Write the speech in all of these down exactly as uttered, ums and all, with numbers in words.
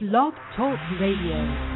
Blog Talk Radio.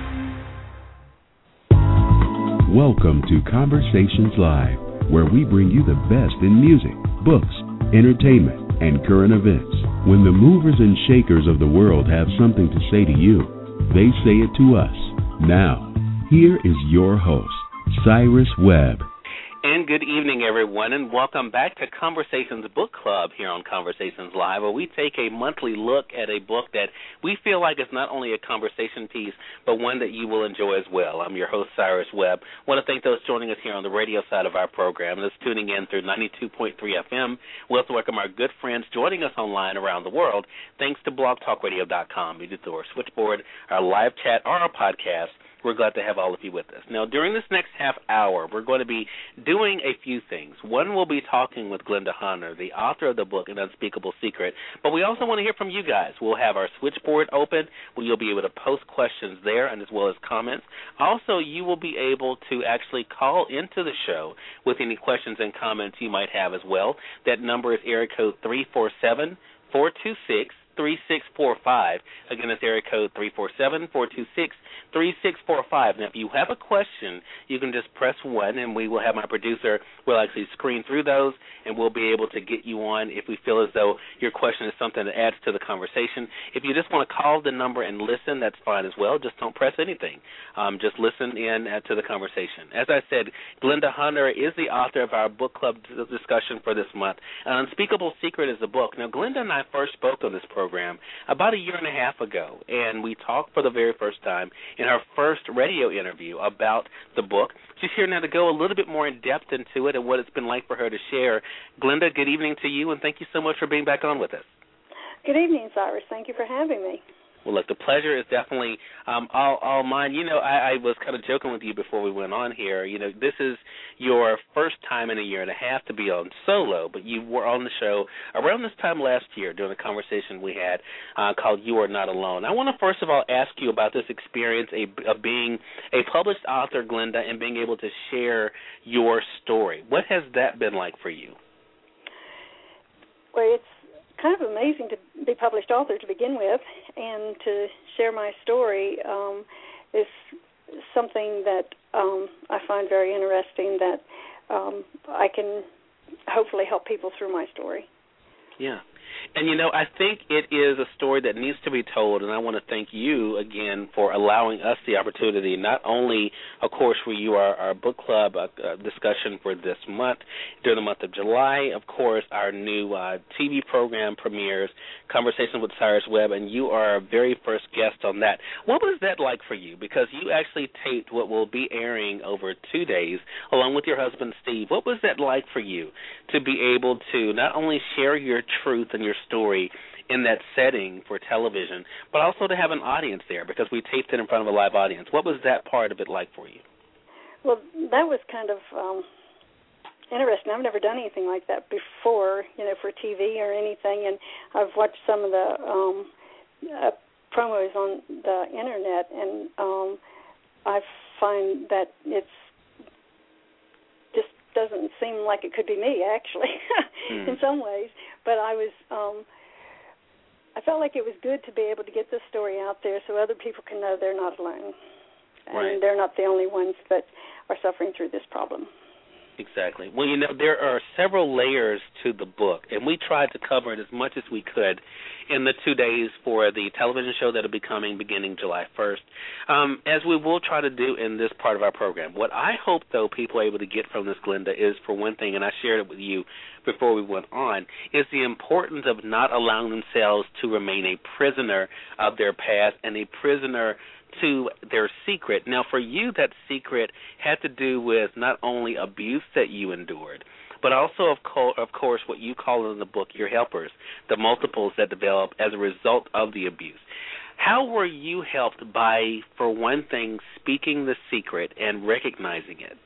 Welcome to Conversations Live, where we bring you the best in music, books, entertainment, and current events. When the movers and shakers of the world have something to say to you, they say it to us. Now, here is your host, Cyrus Webb. And good evening, everyone, and welcome back to Conversations Book Club here on Conversations Live, where we take a monthly look at a book that we feel like is not only a conversation piece, but one that you will enjoy as well. I'm your host, Cyrus Webb. I want to thank those joining us here on the radio side of our program, and those tuning in through ninety-two point three F M. We also welcome our good friends joining us online around the world, thanks to blog talk radio dot com, either through our switchboard, our live chat, or our podcast. We're glad to have all of you with us. Now, during this next half hour, we're going to be doing a few things. One, we'll be talking with Glenda Hunter, the author of the book, An Unspeakable Secret. But we also want to hear from you guys. We'll have our switchboard open, where you'll be able to post questions there and as well as comments. Also, you will be able to actually call into the show with any questions and comments you might have as well. That number is area code three four seven, four two six, three six four five. Again, it's area code three four seven, four two six, three six four five. Now, if you have a question, you can just press one, and we will have my producer will actually screen through those, and we'll be able to get you on if we feel as though your question is something that adds to the conversation. If you just want to call the number and listen, that's fine as well. Just don't press anything. Um, just listen in uh, to the conversation. As I said, Glenda Hunter is the author of our book club discussion for this month. An Unspeakable Secret is the book. Now, Glenda and I first spoke on this program about a year and a half ago, and we talked for the very first time in our first radio interview about the book. She's here now to go a little bit more in depth into it and what it's been like for her to share. Glenda, good evening to you, and thank you so much for being back on with us. Good evening, Cyrus. Thank you for having me. Well, look, the pleasure is definitely um, all, all mine. You know, I, I was kind of joking with you before we went on here. You know, this is your first time in a year and a half to be on solo, but you were on the show around this time last year during a conversation we had uh, called You Are Not Alone. I want to first of all ask you about this experience a, of being a published author, Glenda, and being able to share your story. What has that been like for you? Well, it's kind of amazing to be published author to begin with, and to share my story um, is something that um, I find very interesting, that um, I can hopefully help people through my story. Yeah. And, you know, I think it is a story that needs to be told, and I want to thank you again for allowing us the opportunity, not only, of course, for you, our, our book club uh, uh, discussion for this month, during the month of July, of course, our new uh, T V program premieres, Conversation with Cyrus Webb, and you are our very first guest on that. What was that like for you? Because you actually taped what will be airing over two days, along with your husband, Steve. What was that like for you to be able to not only share your truth and your story in that setting for television, but also to have an audience there, because we taped it in front of a live audience? What was that part of it like for you? Well, that was kind of um, interesting. I've never done anything like that before, you know, for T V or anything, and I've watched some of the um, uh, promos on the Internet, and um, I find that it's just doesn't seem like it could be me, actually, mm. in some ways. But I was, um, I felt like it was good to be able to get this story out there so other people can know they're not alone. Right. And they're not the only ones that are suffering through this problem. Exactly. Well, you know, there are several layers to the book, and we tried to cover it as much as we could in the two days for the television show that will be coming beginning July first, um, as we will try to do in this part of our program. What I hope, though, people are able to get from this, Glenda, is, for one thing, and I shared it with you before we went on, is the importance of not allowing themselves to remain a prisoner of their past and a prisoner to their secret. Now, for you, that secret had to do with not only abuse that you endured, but also, of, co- of course, what you call in the book your helpers, the multiples that develop as a result of the abuse. How were you helped by, for one thing, speaking the secret and recognizing it?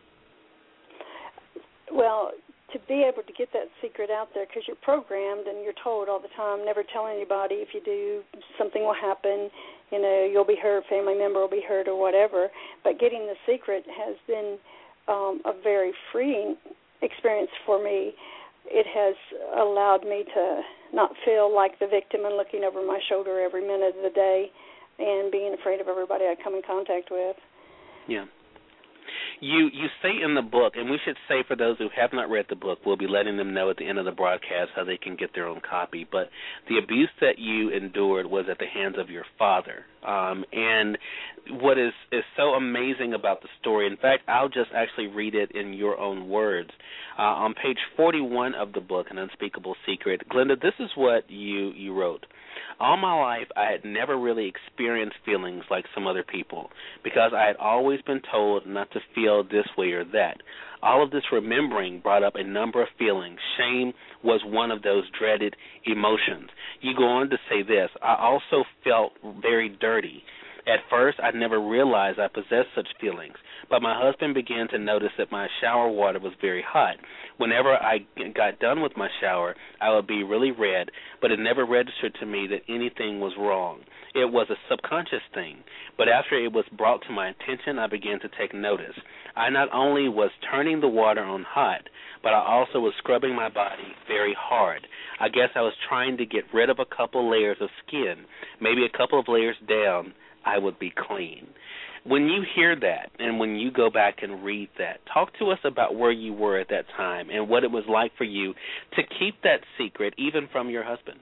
Well, to be able to get that secret out there, because you're programmed and you're told all the time, never tell anybody. If you do, something will happen. You know, you'll be hurt, family member will be hurt, or whatever. But getting the secret has been um, a very freeing experience for me. It has allowed me to not feel like the victim and looking over my shoulder every minute of the day. and being afraid of everybody I come in contact with. Yeah. You you say in the book, and we should say for those who have not read the book, we'll be letting them know at the end of the broadcast how they can get their own copy, but the abuse that you endured was at the hands of your father. Um, and what is, is so amazing about the story, in fact, I'll just actually read it in your own words. Uh, on page forty-one of the book, An Unspeakable Secret, Glenda, this is what you, you wrote. All my life, I had never really experienced feelings like some other people because I had always been told not to feel this way or that. All of this remembering brought up a number of feelings. Shame was one of those dreaded emotions. You go on to say this, I also felt very dirty. At first, I never realized I possessed such feelings, but my husband began to notice that my shower water was very hot. Whenever I got done with my shower, I would be really red, but it never registered to me that anything was wrong. It was a subconscious thing, but after it was brought to my attention, I began to take notice. I not only was turning the water on hot, but I also was scrubbing my body very hard. I guess I was trying to get rid of a couple layers of skin, maybe a couple of layers down. I would be clean. When you hear that and when you go back and read that, talk to us about where you were at that time and what it was like for you to keep that secret even from your husband.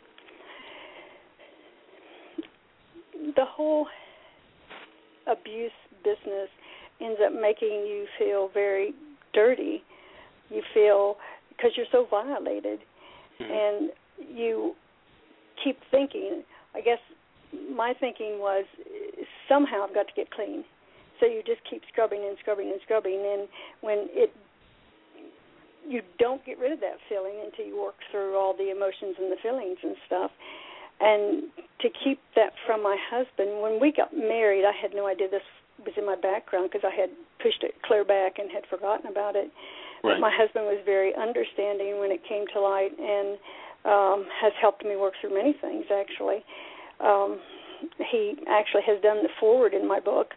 The whole abuse business ends up making you feel very dirty. You feel, because you're so violated, mm-hmm. and you keep thinking, I guess, my thinking was somehow I've got to get clean. So you just keep scrubbing and scrubbing and scrubbing, and when it, you don't get rid of that feeling until you work through all the emotions and the feelings and stuff. And to keep that from my husband, when we got married, I had no idea this was in my background because I had pushed it clear back and had forgotten about it. Right. But my husband was very understanding when it came to light and um, has helped me work through many things, actually. Um, he actually has done the foreword in my book,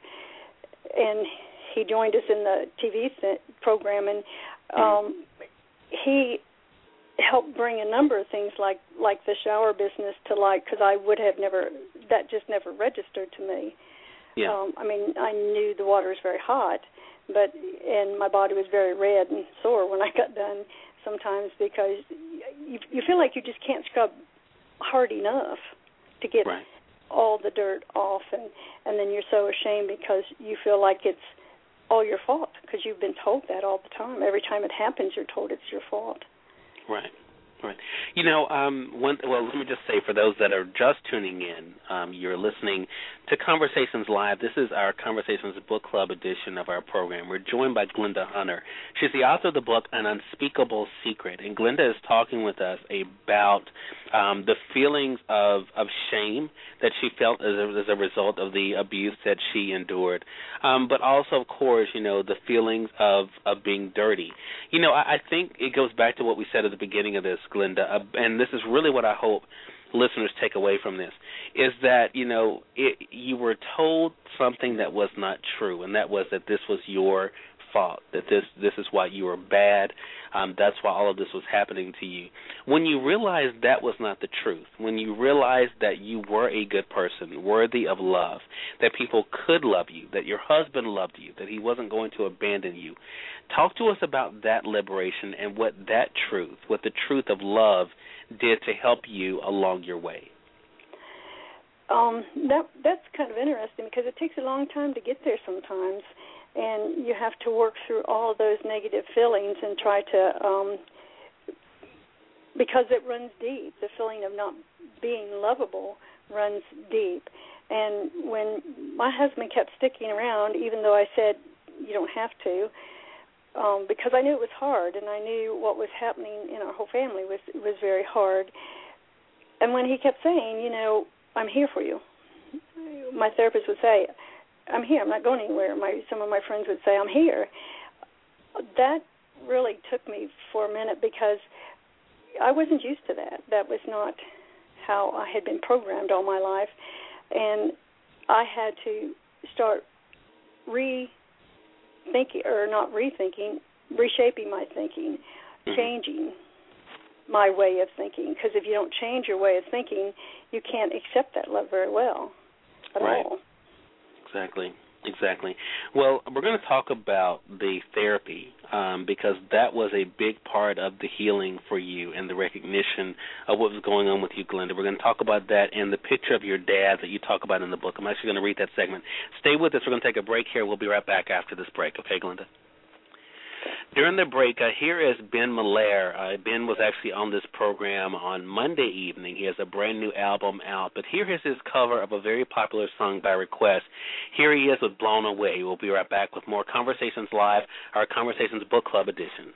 and he joined us in the T V program, and um, he helped bring a number of things like, like the shower business to light, because I would have never, that just never registered to me. Yeah. Um, I mean, I knew the water was very hot, but and my body was very red and sore when I got done sometimes because you, you feel like you just can't scrub hard enough to get right. all the dirt off, and, and then you're so ashamed because you feel like it's all your fault because you've been told that all the time. Every time it happens, you're told it's your fault. Right, right. You know, um, one, well, let me just say for those that are just tuning in, um, you're listening to Conversations Live. This is our Conversations Book Club edition of our program. We're joined by Glenda Hunter. She's the author of the book, An Unspeakable Secret, and Glenda is talking with us about um, the feelings of, of shame that she felt as a, as a result of the abuse that she endured, um, but also, of course, you know, the feelings of, of being dirty. You know, I, I think it goes back to what we said at the beginning of this, Glenda, uh, and this is really what I hope listeners take away from this, is that, you know, it, you were told something that was not true, and that was that this was your fault, that this this is why you were bad, um, that's why all of this was happening to you. When you realized that was not the truth, when you realized that you were a good person, worthy of love, that people could love you, that your husband loved you, that he wasn't going to abandon you, talk to us about that liberation and what that truth, what the truth of love did to help you along your way. Um, that that's kind of interesting because it takes a long time to get there sometimes, and you have to work through all those negative feelings and try to, um, because it runs deep. The feeling of not being lovable runs deep. And when my husband kept sticking around, even though I said you don't have to, um, because I knew it was hard, and I knew what was happening in our whole family was was very hard. And when he kept saying, you know, I'm here for you, my therapist would say, I'm here, I'm not going anywhere. My some of my friends would say, I'm here. That really took me for a minute because I wasn't used to that. That was not how I had been programmed all my life. And I had to start rethinking, or not rethinking, reshaping my thinking, mm-hmm. changing my way of thinking. Because if you don't change your way of thinking, you can't accept that love very well. at right. all. Exactly. Exactly. Well, we're going to talk about the therapy um, because that was a big part of the healing for you and the recognition of what was going on with you, Glenda. We're going to talk about that and the picture of your dad that you talk about in the book. I'm actually going to read that segment. Stay with us. We're going to take a break here. We'll be right back after this break. Okay, Glenda? During the break, uh, here is Ben Malaire. Uh, Ben was actually on this program on Monday evening. He has a brand new album out, but here is his cover of a very popular song by request. Here he is with Blown Away. We'll be right back with more Conversations Live, our Conversations Book Club edition.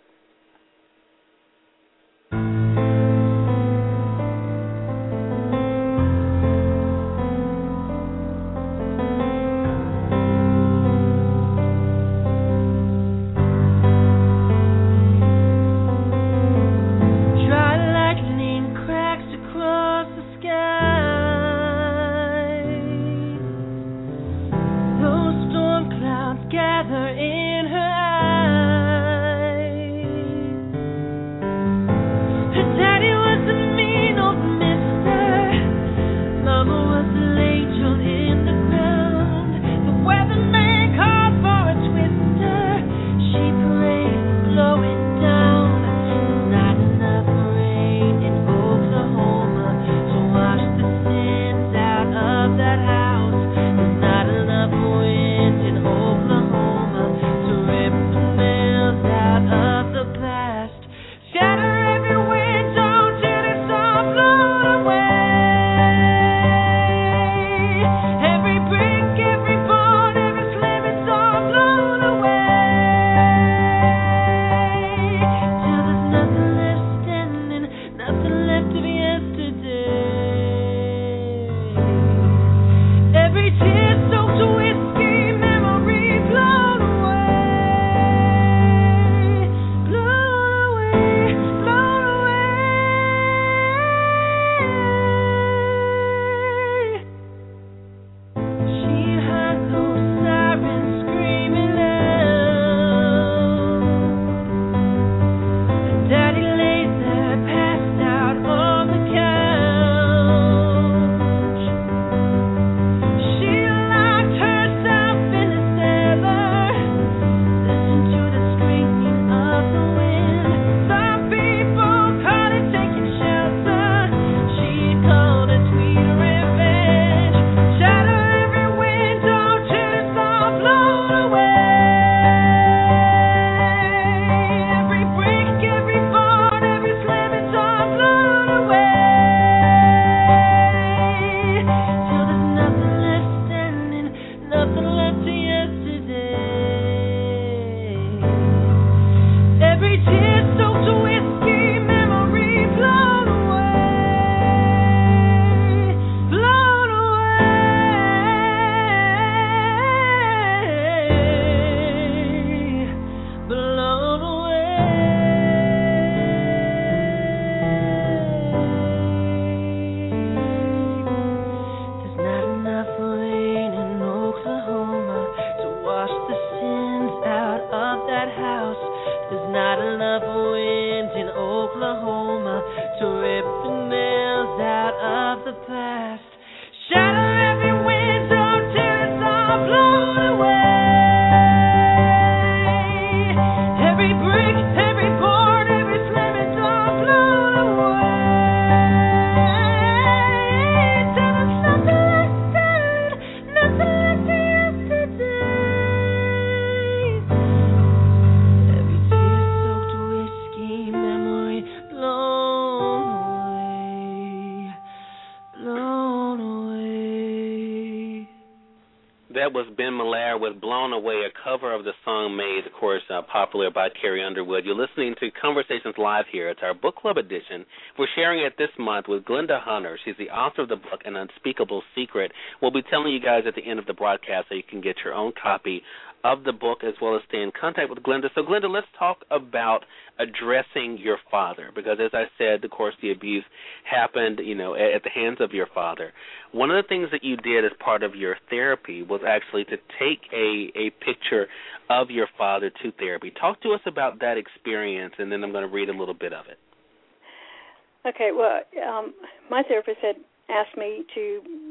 That was Ben Malaire with Blown Away, a cover of the song made, of course, uh, popular by Carrie Underwood. You're listening to Conversations Live here. It's our book club edition. We're sharing it this month with Glenda Hunter. She's the author of the book, An Unspeakable Secret. We'll be telling you guys at the end of the broadcast so you can get your own copy of the book as well as stay in contact with Glenda. So, Glenda, let's talk about addressing your father because, as I said, of course, the abuse happened, you know, at, at the hands of your father. One of the things that you did as part of your therapy was actually to take a, a picture of your father to therapy. Talk to us about that experience, and then I'm going to read a little bit of it. Okay, well, um, my therapist had asked me to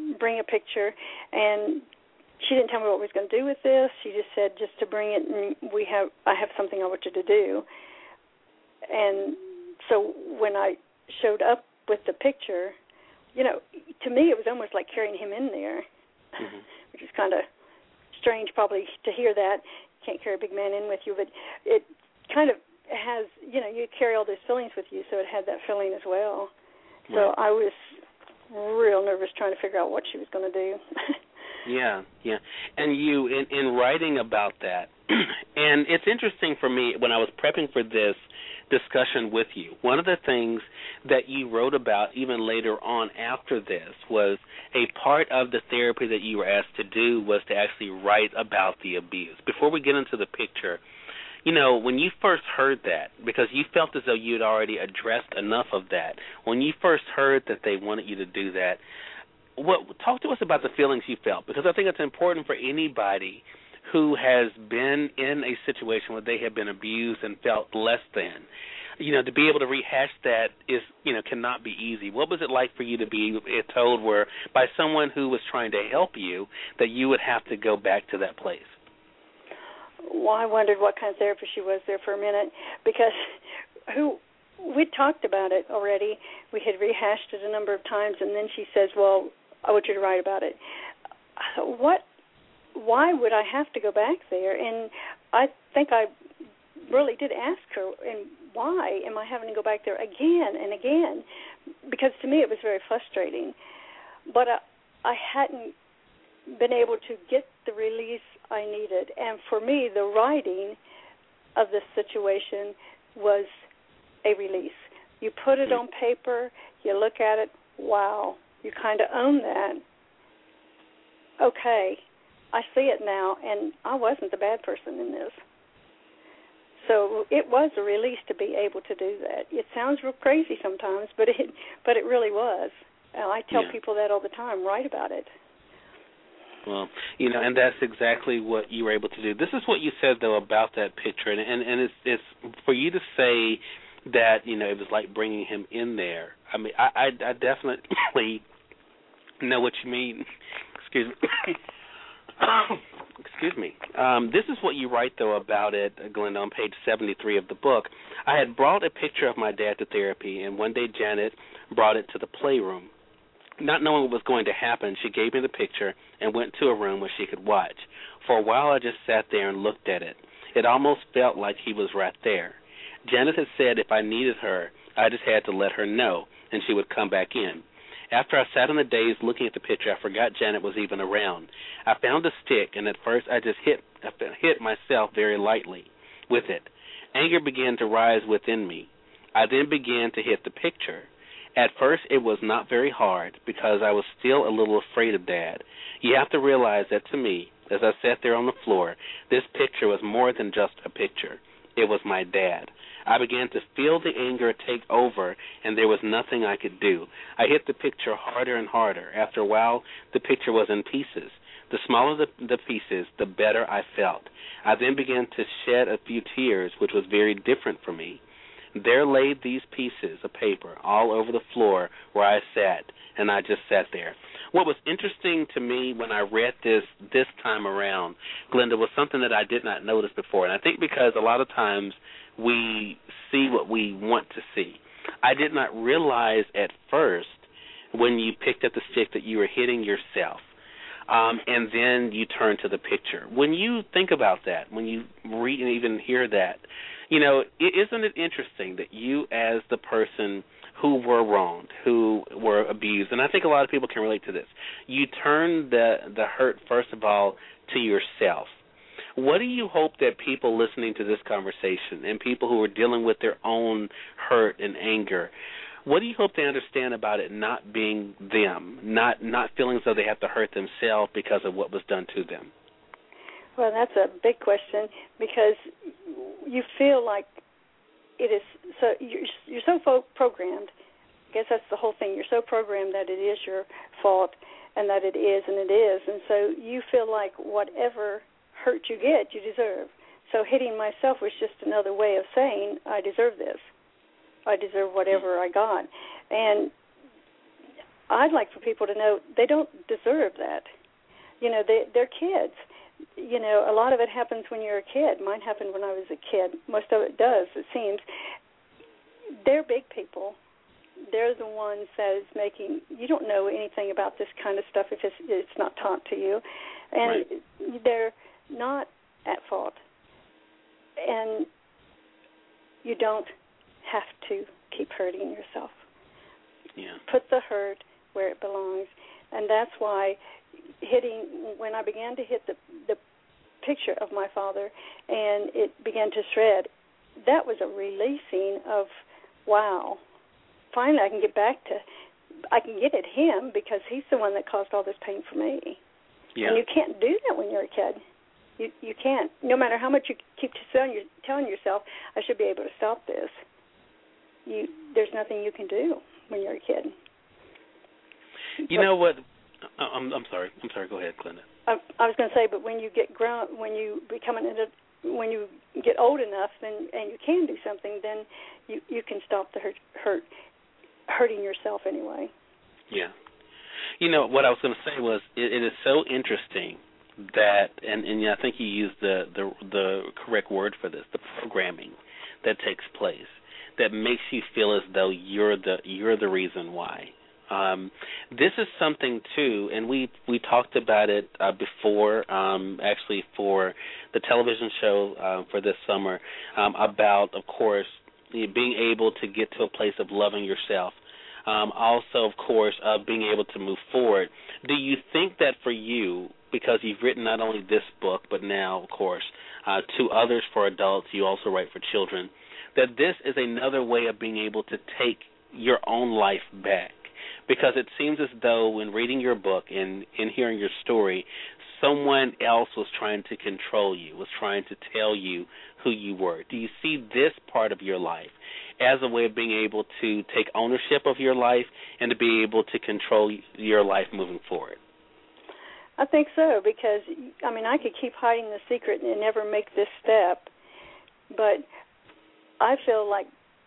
bring a picture, and she didn't tell me what we was going to do with this. She just said just to bring it, and we have I have something I want you to do. And so when I showed up with the picture, you know, to me it was almost like carrying him in there, mm-hmm. which is kind of strange probably to hear that. You can't carry a big man in with you, but it kind of has, you know, you carry all those feelings with you, so it had that feeling as well. Right. So I was real nervous trying to figure out what she was going to do. Yeah, yeah. And you, in, in writing about that, and it's interesting for me when I was prepping for this discussion with you, one of the things that you wrote about even later on after this was a part of the therapy that you were asked to do was to actually write about the abuse. Before we get into the picture, you know, when you first heard that, because you felt as though you had already addressed enough of that, when you first heard that they wanted you to do that, what talk to us about the feelings you felt, because I think it's important for anybody who has been in a situation where they have been abused and felt less than, you know, to be able to rehash that is, you know, cannot be easy. What was it like for you to be told where by someone who was trying to help you that you would have to go back to that place? Well, I wondered what kind of therapist she was there for a minute, because who we talked about it already. We had rehashed it a number of times, and then she says, well, I want you to write about it. I thought, what? Why would I have to go back there? And I think I really did ask her, and why am I having to go back there again and again? Because to me it was very frustrating. But I, I hadn't been able to get the release I needed. And for me, the writing of this situation was a release. You put it on paper, you look at it, wow, you kind of own that. Okay, I see it now, and I wasn't the bad person in this. So it was a release to be able to do that. It sounds real crazy sometimes, but it but it really was. And I tell yeah. people that all the time, write about it. Well, you know, and that's exactly what you were able to do. This is what you said, though, about that picture, and and, and it's, it's for you to say that, you know, it was like bringing him in there. I mean, I, I, I definitely know what you mean. Excuse me. Excuse me. Um, this is what you write, though, about it, Glenda, on page seventy-three of the book. I had brought a picture of my dad to therapy, and one day Janet brought it to the playroom. Not knowing what was going to happen, she gave me the picture and went to a room where she could watch. For a while, I just sat there and looked at it. It almost felt like he was right there. Janet had said if I needed her, I just had to let her know, and she would come back in. After I sat in the daze looking at the picture, I forgot Janet was even around. I found a stick, and at first I just hit, hit myself very lightly with it. Anger began to rise within me. I then began to hit the picture. At first, it was not very hard because I was still a little afraid of Dad. You have to realize that to me, as I sat there on the floor, this picture was more than just a picture. It was my dad. I began to feel the anger take over, and there was nothing I could do. I hit the picture harder and harder. After a while, the picture was in pieces. The smaller the, the pieces, the better I felt. I then began to shed a few tears, which was very different for me. There laid these pieces of paper all over the floor where I sat, and I just sat there. What was interesting to me when I read this this time around, Glenda, was something that I did not notice before, and I think because a lot of times we see what we want to see. I did not realize at first when you picked up the stick that you were hitting yourself, um, and then you turn to the picture. When you think about that, when you read and even hear that, you know, isn't it interesting that you as the person who were wronged, who were abused, and I think a lot of people can relate to this, you turn the, the hurt, first of all, to yourself. What do you hope that people listening to this conversation and people who are dealing with their own hurt and anger, what do you hope they understand about it not being them, not not feeling as though they have to hurt themselves because of what was done to them? Well, that's a big question because you feel like it is so you're, you're so fo- programmed. I guess that's the whole thing. You're so programmed that it is your fault and that it is and it is, and so you feel like whatever hurt you get, you deserve. So hitting myself was just another way of saying I deserve this. I deserve whatever I got, and I'd like for people to know they don't deserve that. You know, they, they're kids. You know, a lot of it happens when you're a kid. Mine happened when I was a kid. Most of it does, it seems. They're big people. They're the ones that is making, you don't know anything about this kind of stuff if it's, it's not taught to you. And right. They're not at fault. And you don't have to keep hurting yourself. Yeah. Put the hurt where it belongs. And that's why hitting, when I began to hit the, the picture of my father and it began to shred, that was a releasing of, wow, finally I can get back to, I can get at him because he's the one that caused all this pain for me. Yeah. And you can't do that when you're a kid. You you can't. No matter how much you keep telling, telling yourself, I should be able to stop this. You there's nothing you can do when you're a kid. You but, know what? I'm I'm sorry. I'm sorry. Go ahead, Glenda. I, I was going to say, but when you get grown, when you become an when you get old enough, then and you can do something, then you you can stop the hurt, hurt hurting yourself anyway. Yeah. You know what I was going to say was it, it is so interesting that, and, and I think you used the, the the correct word for this, the programming that takes place that makes you feel as though you're the you're the reason why. Um, this is something too, and we we talked about it uh, before, um, actually for the television show uh, for this summer um, about, of course, being able to get to a place of loving yourself. Um, also, of course, uh, being able to move forward. Do you think that for you, because you've written not only this book, but now, of course, uh, two others for adults, you also write for children, that this is another way of being able to take your own life back? Because it seems as though when reading your book and, and hearing your story, someone else was trying to control you, was trying to tell you who you were. Do you see this part of your life as a way of being able to take ownership of your life and to be able to control your life moving forward? I think so, because, I mean, I could keep hiding the secret and never make this step, but I feel like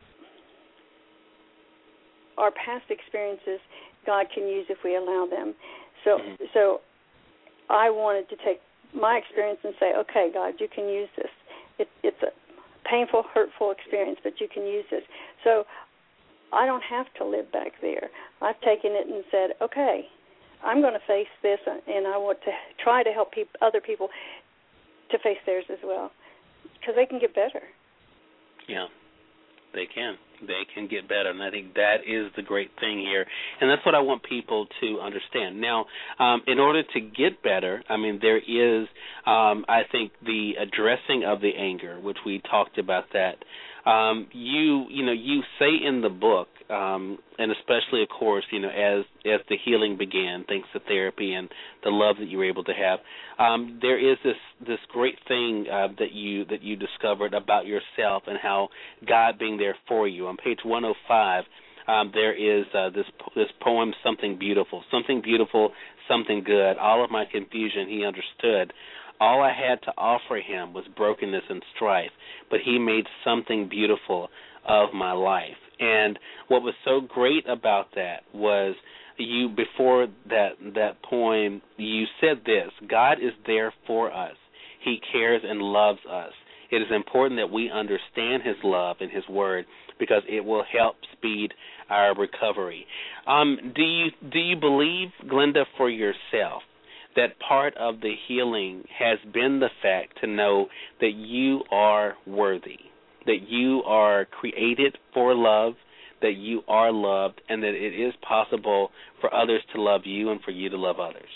our past experiences God can use if we allow them. So, mm-hmm. so I wanted to take my experience and say, okay, God, you can use this. It, it's a painful, hurtful experience, but you can use this. So I don't have to live back there. I've taken it and said, okay, I'm going to face this, and I want to try to help pe- other people to face theirs as well, because they can get better. Yeah, they can. They can get better, and I think that is the great thing here, and that's what I want people to understand. Now, um, in order to get better, I mean, there is, um, I think, the addressing of the anger, which we talked about that. Um, you, you know, you say in the book, um, and especially, of course, you know, as as the healing began, thanks to therapy and the love that you were able to have, um, there is this this great thing uh, that you that you discovered about yourself and how God being there for you. On page one oh five, um, there is uh, this this poem, Something Beautiful, Something Beautiful, Something Good. All of my confusion he understood. All I had to offer him was brokenness and strife, but he made something beautiful of my life. And what was so great about that was you, before that that poem, you said this: God is there for us. He cares and loves us. It is important that we understand his love and his word, because it will help speed our recovery. Um, do you do you believe, Glenda, for yourself, that part of the healing has been the fact to know that you are worthy, that you are created for love, that you are loved, and that it is possible for others to love you and for you to love others?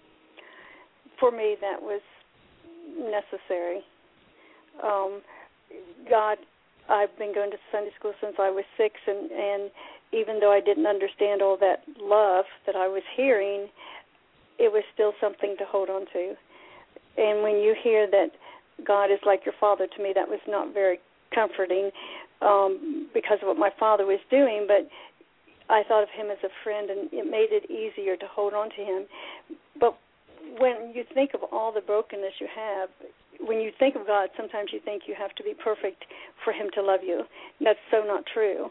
For me, that was necessary. Um, God, I've been going to Sunday school since I was six, and, and even though I didn't understand all that love that I was hearing, it was still something to hold on to. And when you hear that God is like your father, to me that was not very comforting um, because of what my father was doing, but I thought of him as a friend, and it made it easier to hold on to him. But when you think of all the brokenness you have, when you think of God, sometimes you think you have to be perfect for him to love you. That's so not true.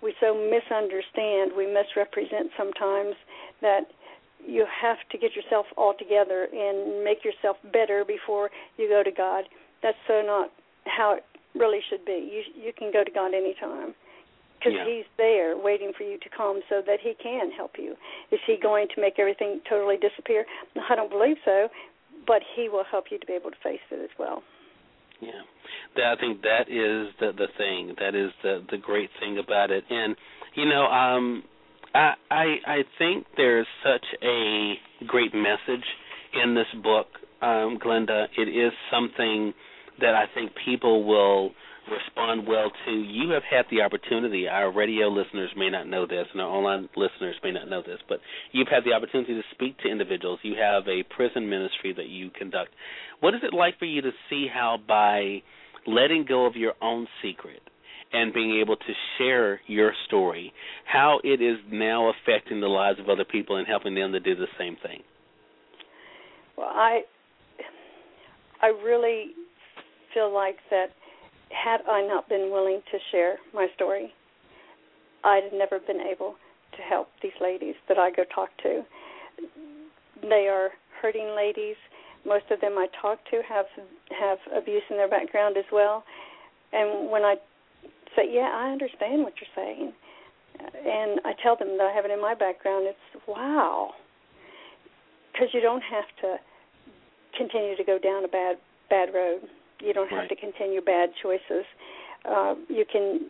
we so misunderstand, we misrepresent sometimes, that you have to get yourself all together and make yourself better before you go to God. That's so not how it really should be. You you can go to God anytime because yeah. He's there waiting for you to come so that He can help you. Is He going to make everything totally disappear? I don't believe so, but He will help you to be able to face it as well. Yeah, that, I think that is the the thing. That is the the great thing about it. And you know, um, I I, I think there's such a great message in this book, um, Glenda. It is something that I think people will respond well to. You have had the opportunity, our radio listeners may not know this, and our online listeners may not know this, but you've had the opportunity to speak to individuals. You have a prison ministry that you conduct. What is it like for you to see how by letting go of your own secret and being able to share your story, how it is now affecting the lives of other people and helping them to do the same thing? Well, I, I really feel like that had I not been willing to share my story, I'd have never been able to help these ladies that I go talk to. They are hurting ladies. Most of them I talk to have have abuse in their background as well. And when I say, yeah, I understand what you're saying, and I tell them that I have it in my background, it's wow. Because you don't have to continue to go down a bad bad road. You don't have right. to continue bad choices. Uh, you can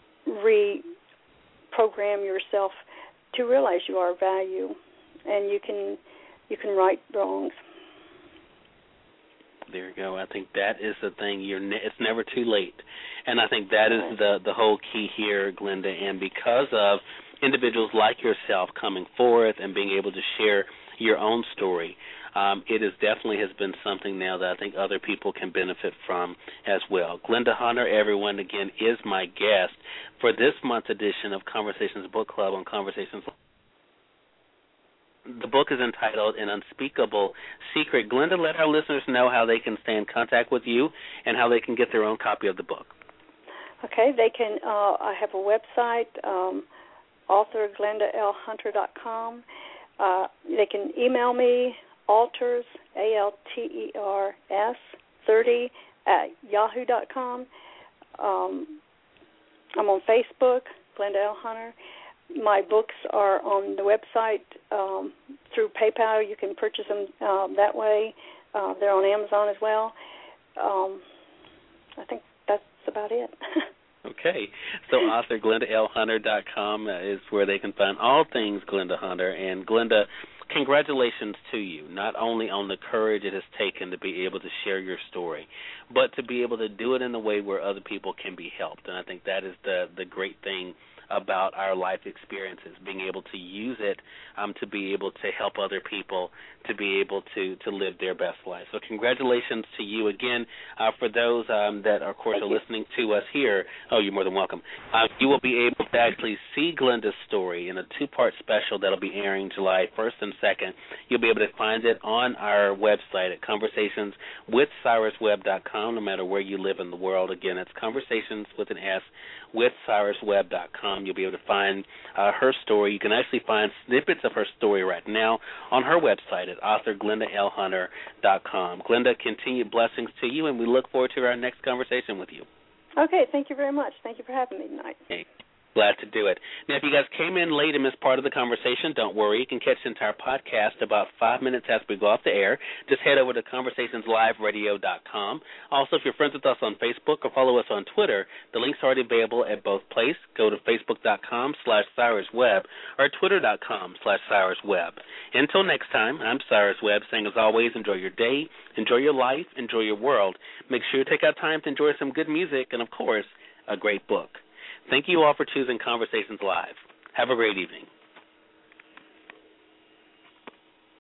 reprogram yourself to realize you are of value, and you can you can right wrongs. There you go. I think that is the thing. You're ne- it's never too late, and I think that is the the whole key here, Glenda. And because of individuals like yourself coming forth and being able to share your own story, um, it is definitely has been something now that I think other people can benefit from as well. Glenda Hunter, everyone, again, is my guest for this month's edition of Conversations Book Club on Conversations. The book is entitled An Unspeakable Secret. Glenda, let our listeners know how they can stay in contact with you and how they can get their own copy of the book. Okay, they can. Uh, I have a website, um, author glenda l hunter dot com. Uh, they can email me, alters, A L T E R S, thirty at yahoo dot com. Um, I'm on Facebook, Glenda L. Hunter. My books are on the website um, through PayPal. You can purchase them uh, that way. Uh, they're on Amazon as well. Um, I think that's about it. Okay. So author glenda l hunter dot com is where they can find all things Glenda Hunter. And Glenda, congratulations to you, not only on the courage it has taken to be able to share your story, but to be able to do it in a way where other people can be helped. And I think that is the, the great thing about our life experiences, being able to use it um, to be able to help other people to be able to, to live their best life. So congratulations to you again. Uh, for those um, that, of course, Thank are you. listening to us here, oh, you're more than welcome. Uh, you will be able to actually see Glenda's story in a two-part special that will be airing July first and second. You'll be able to find it on our website at conversations with cyrus webb dot com, no matter where you live in the world. Again, it's conversations with an S with cyrus webb dot com. You'll be able to find uh, her story. You can actually find snippets of her story right now on her website at author glenda l hunter dot com. Glenda, continued blessings to you, and we look forward to our next conversation with you. Okay, thank you very much. Thank you for having me tonight. Okay. Glad to do it. Now, if you guys came in late and missed part of the conversation, don't worry. You can catch the entire podcast about five minutes after we go off the air. Just head over to conversations live radio dot com. Also, if you're friends with us on Facebook or follow us on Twitter, the link's already available at both places. Go to facebook dot com slash Cyrus Webb or twitter dot com slash Cyrus Webb. Until next time, I'm Cyrus Webb saying, as always, enjoy your day, enjoy your life, enjoy your world. Make sure you take out time to enjoy some good music and, of course, a great book. Thank you all for choosing Conversations Live. Have a great evening.